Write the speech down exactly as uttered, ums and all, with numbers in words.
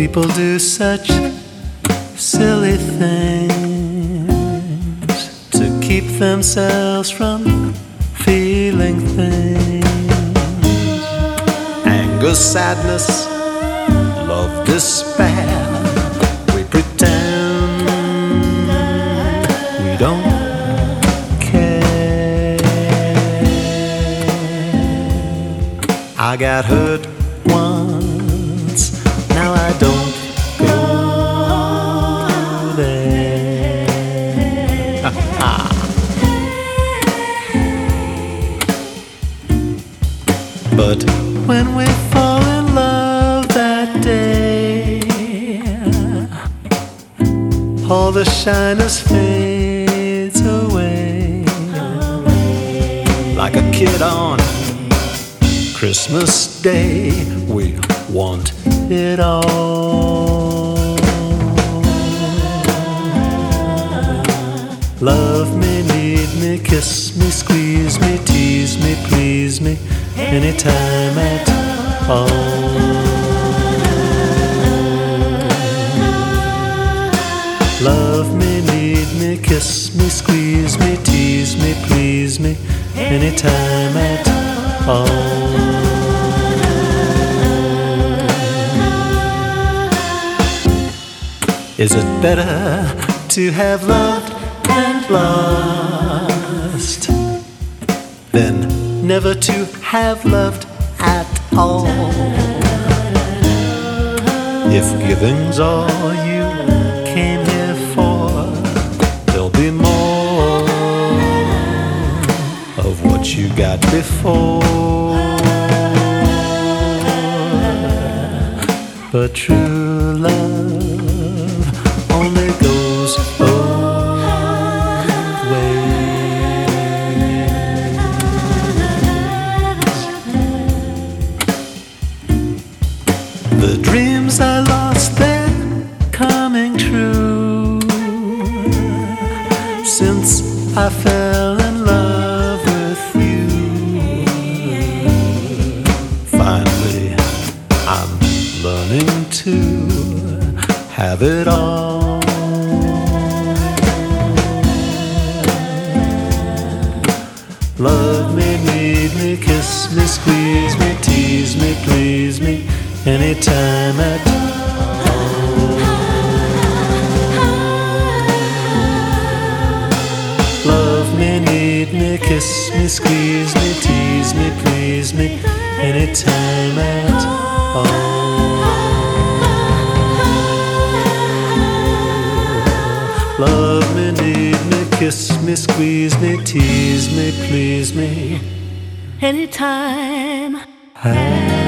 People do such silly things to keep themselves from feeling things. Anger, sadness, love, despair. We pretend we don't care. I got hurt once, now I don't go there. But when we fall in love that day, all the shyness fades away. Like a kid on Christmas Day, we want it all. Love me, need me, kiss me, squeeze me, tease me, please me, anytime at all. Love me, need me, kiss me, squeeze me, tease me, please me, anytime at all. Is it better to have loved and lost than never to have loved at all? If giving's all you came here for, there'll be more of what you got before. But true love only goes both ways. The dreams I lost, they're coming true since I fell in love with you. Finally, I'm learning to have it all. Love me, need me, kiss me, squeeze me, tease me, please me, anytime at all. Love me, need me, kiss me, squeeze me, tease me, please me, anytime at all. Love me, need me, kiss me, squeeze me, tease me, please me, anytime. I